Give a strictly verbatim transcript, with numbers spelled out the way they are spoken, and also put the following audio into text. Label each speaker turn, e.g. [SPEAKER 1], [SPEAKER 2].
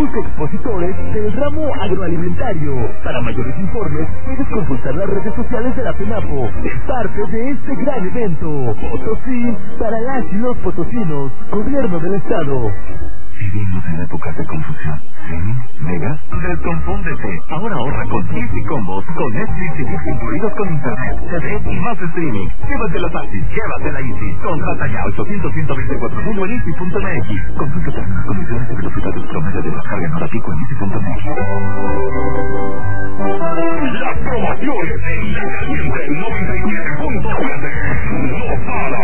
[SPEAKER 1] cinco expositores del ramo agroalimentario. Para mayores informes, puedes consultar las redes sociales de la FENAPO. Es parte de este gran evento. Potosí para las y los potosinos. Gobierno del Estado.
[SPEAKER 2] Vivimos en épocas de confusión. ¿Sí? ¿Megas? Desconfúndete. Ahora ahorra con Easy Combos, con Netflix y Disney incluidos con internet, T V y más streaming. Llévatela fácil, llévatela Easy. Contrata ya ochocientos, ciento veinticuatro mil en easy punto m x. Consulta términos, condiciones y velocidades promedio de descarga en hora pico en easy punto m x.